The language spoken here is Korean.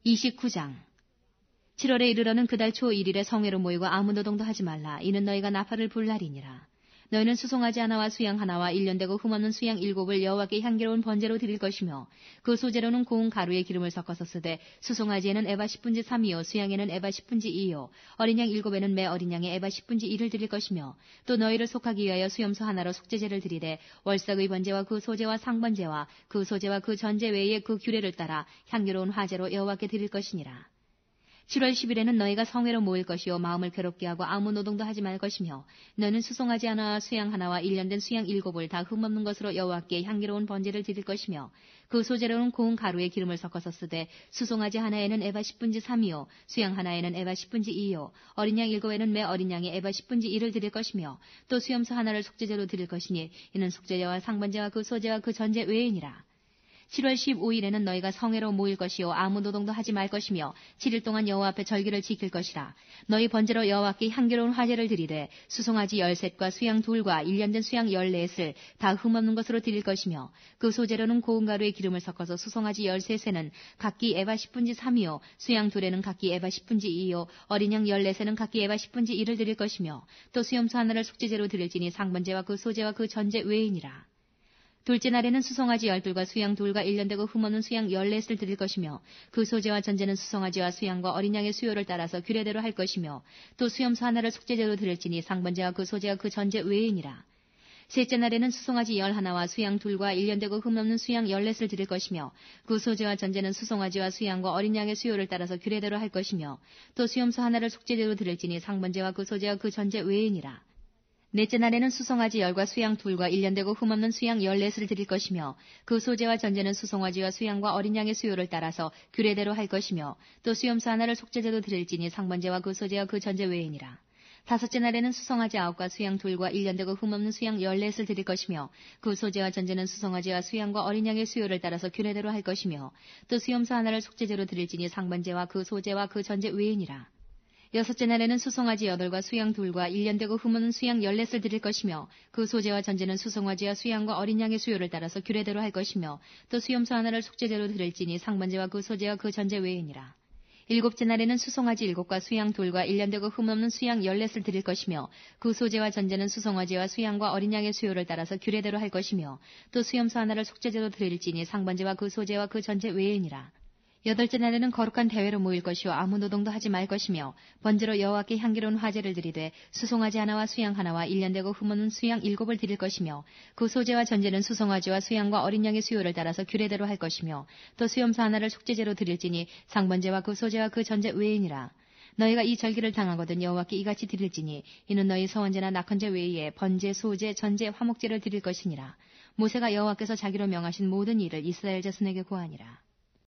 29장 7월에 이르러는 그달 초 1일에 성회로 모이고 아무 노동도 하지 말라. 이는 너희가 나팔을 불 날이니라. 너희는 수송아지 하나와 수양 하나와 1년되고 흠없는 수양 7을 여호와께 향기로운 번제로 드릴 것이며 그 소재로는 고운 가루에 기름을 섞어서 쓰되 수송아지에는 에바 10분지 3이요 수양에는 에바 10분지 2요 어린 양 7에는 매 어린 양에 에바 10분지 1을 드릴 것이며 또 너희를 속하기 위하여 수염소 하나로 속죄제를 드리되 월삭의 번제와 그 소제와 상번제와 그 소제와 그 전제 외에 그 규례를 따라 향기로운 화제로 여호와께 드릴 것이니라. 7월 10일에는 너희가 성회로 모일 것이요 마음을 괴롭게 하고 아무 노동도 하지 말 것이며 너는 수송아지 하나와 수양 하나와 1년된 수양 7을 다 흠없는 것으로 여호와께 향기로운 번제를 드릴 것이며 그 소재로는 고운 가루에 기름을 섞어서 쓰되 수송아지 하나에는 에바 10분지 3이요 수양 하나에는 에바 10분지 2요 어린 양 7에는 매 어린 양에 에바 10분지 1을 드릴 것이며 또 수염소 하나를 속죄제로 드릴 것이니 이는 속죄제와 상번제와 그 소제와 그 전제 외이니라. 7월 15일에는 너희가 성회로 모일 것이요 아무 노동도 하지 말 것이며 7일 동안 여호와 앞에 절기를 지킬 것이라. 너희 번제로 여호와께 향기로운 화제를 드리되 수송아지 13과 수양 2과 1년된 수양 14을 다 흠없는 것으로 드릴 것이며 그 소재로는 고운 가루에 기름을 섞어서 수송아지 13에는 각기 에바 10분지 3이요 수양 2에는 각기 에바 10분지 2요 어린 양 14에는 각기 에바 10분지 1을 드릴 것이며 또 수염소 하나를 속죄제로 드릴지니 상번제와 그 소제와 그 전제 외이니라. 둘째 날에는 수송아지 12과 수양 2과 1년되고 흠없는 수양 14을 드릴 것이며 그 소제와 전제는 수송아지와 수양과 어린 양의 수요를 따라서 규례대로 할 것이며 또 수염소 하나를 속죄제로 드릴지니 상번제와 그 소제와 그 전제 외이니라. 셋째 날에는 수송아지 11와 수양 2과 1년되고 흠없는 수양 14을 드릴 것이며 그 소제와 전제는 수송아지와 수양과 어린 양의 수요를 따라서 규례대로 할 것이며 또 수염소 하나를 속죄제로 드릴지니 상번제와 그 소제와 그 전제 외이니라. 넷째 날에는 수송아지 10과 수양 2과 1년되고 흠없는 수양 14을 드릴 것이며 그 소제와 전제는 수송아지와 수양과 어린 양의 수요를 따라서 규례대로 할 것이며 또 수염소 하나를 속죄제로 드릴지니 상번제와 그 소제와 그 전제 외이니라. 다섯째 날에는 수송아지 9과 수양 2과 1년되고 흠없는 수양 14을 드릴 것이며 그 소제와 전제는 수송아지와 수양과 어린 양의 수요를 따라서 규례대로 할 것이며 또 수염소 하나를 속죄제로 드릴지니 상번제와 그 소제와 그 전제 외이니라. 여섯째 날에는 수송아지 8과 수양 2과 1년되고 흠없는 수양 14을 드릴 것이며 그 소제와 전제는 수송아지와 수양과 어린 양의 수요를 따라서 규례대로 할 것이며 또 수염소 하나를 속죄제로 드릴지니 상번제와 그 소제와 그 전제 외이니라. 일곱째 날에는 수송아지 7과 수양 2과 1년되고 흠없는 수양 14을 드릴 것이며 그 소제와 전제는 수송아지와 수양과 어린 양의 수요를 따라서 규례대로 할 것이며 또 수염소 하나를 속죄제로 드릴지니 상번제와 그 소제와 그 전제 외이니라. 여덟째 날에는 거룩한 대회로 모일 것이요 아무 노동도 하지 말 것이며 번제로 여호와께 향기로운 화제를 드리되 수송아지 하나와 수양 하나와 1년되고 흠없는 수양 7을 드릴 것이며 그 소제와 전제는 수송아지와 수양과 어린 양의 수요를 따라서 규례대로 할 것이며 또 수염소 하나를 속죄제로 드릴지니 상번제와 그 소제와 그 전제 외이니라. 너희가 이 절기를 당하거든 여호와께 이같이 드릴지니 이는 너희 서원제나 낙헌제 외에 번제, 소제, 전제, 화목제를 드릴 것이니라. 모세가 여호와께서 자기로 명하신 모든 일을 이스라엘 자손에게 고하니라.